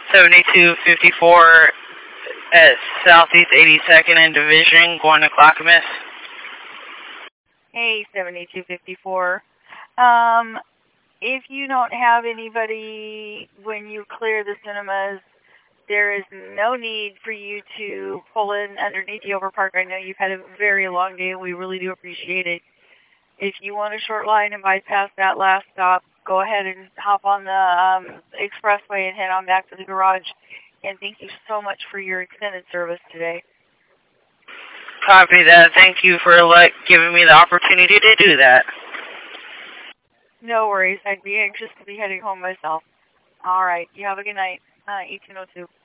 7254 at Southeast 82nd and Division, going to Clackamas. Hey, 7254. If you don't have anybody when you clear the cinemas, there is no need for you to pull in underneath the overpark. I know you've had a very long day, and we really do appreciate it. If you want a short line and bypass that last stop, go ahead and hop on the expressway and head on back to the garage. And thank you so much for your extended service today. Copy that. Thank you for giving me the opportunity to do that. No worries. I'd be anxious to be heading home myself. All right. You have a good night. 1802.